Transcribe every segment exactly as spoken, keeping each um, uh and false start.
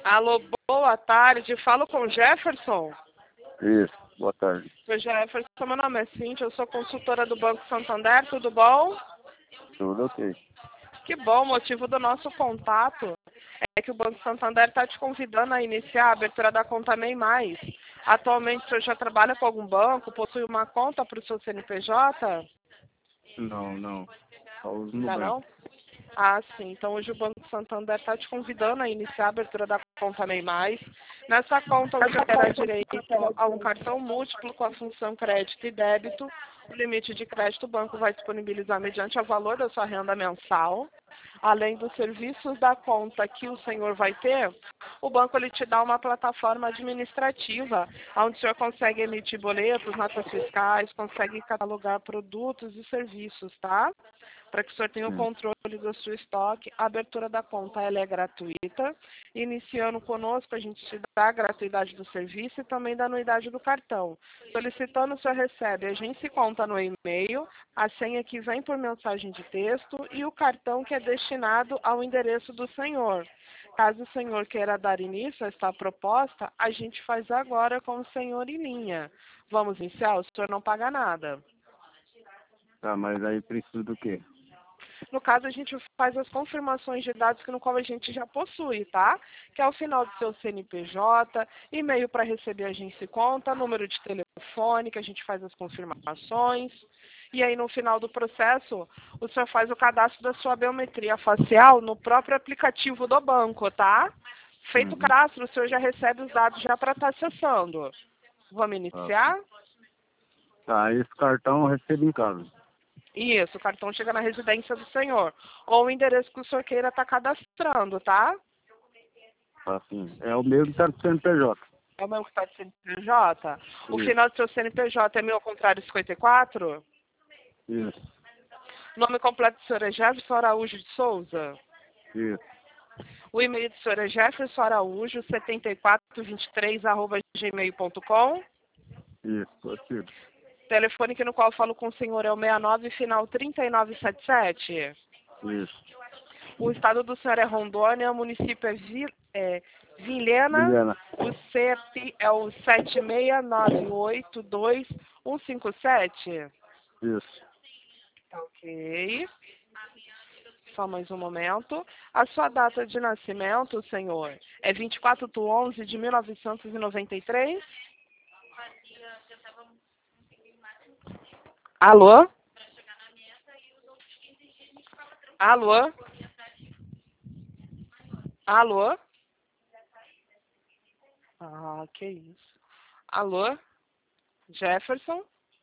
Alô, boa tarde. Falo com o Jefferson. Isso, boa tarde. Oi, Jefferson, meu nome é Cíntia, eu sou consultora do Banco Santander, tudo bom? Tudo ok. Que bom, o motivo do nosso contato é que o Banco Santander está te convidando a iniciar a abertura da conta MEI Mais. Atualmente, o senhor já trabalha com algum banco, possui uma conta para o seu C N P J? Não, não. Só uso no Ainda não? banco. Ah, sim. Então, hoje o Banco Santander está te convidando a iniciar a abertura da conta MEI Mais. Nessa conta, você terá direito a um cartão múltiplo com a função crédito e débito. O limite de crédito o banco vai disponibilizar mediante o valor da sua renda mensal. Além dos serviços da conta que o senhor vai ter, o banco ele te dá uma plataforma administrativa, onde o senhor consegue emitir boletos, notas fiscais, consegue catalogar produtos e serviços, tá? Para que o senhor tenha o Sim. controle do seu estoque. A abertura da conta ela é gratuita. Iniciando conosco, a gente te dá a gratuidade do serviço e também da anuidade do cartão. Solicitando, o senhor recebe a agência conta no e-mail, a senha que vem por mensagem de texto e o cartão que é destinado ao endereço do senhor. Caso o senhor queira dar início a esta proposta, a gente faz agora com o senhor em linha. Vamos iniciar? O senhor não paga nada. Tá, mas aí preciso do quê? No caso, a gente faz as confirmações de dados que no qual a gente já possui, tá? Que é o final do seu C N P J, e-mail para receber agência e conta, número de telefone, que a gente faz as confirmações. E aí, no final do processo, o senhor faz o cadastro da sua biometria facial no próprio aplicativo do banco, tá? Feito o Uhum. cadastro, o senhor já recebe os dados já para estar acessando. Vamos Tá, iniciar? tá, esse cartão eu recebo em casa. Isso, o cartão chega na residência do senhor. Ou o endereço que o senhor queira estar cadastrando, tá? Tá, assim. É o mesmo que tá do C N P J. É o mesmo que está de C N P J? O Isso, final do seu C N P J é mil ao contrário cinquenta e quatro? isso, Nome completo do senhor é Jefferson Araújo de Souza? isso, O e-mail do senhor é jefferson araújo setenta e quatro vinte e três arroba gmail ponto com? isso, possível. Telefone que no qual eu falo com o senhor é o sessenta e nove, final trinta e nove setenta e sete? Isso. O estado do senhor é Rondônia, o município é, Vi, é Vilhena, Juliana. o C E P é o sete seis nove oito dois um cinco sete. Isso. Ok. Só mais um momento. A sua data de nascimento, senhor, é vinte e quatro de onze de mil novecentos e noventa e três? Alô? Alô? Alô? Ah, que isso. Alô? Jefferson?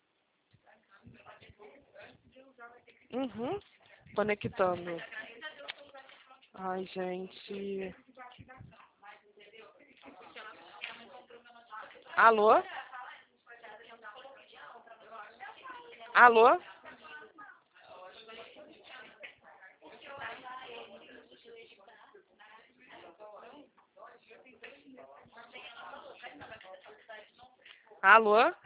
Uhum. Conectando. Ai, gente. Alô? Alô? Alô?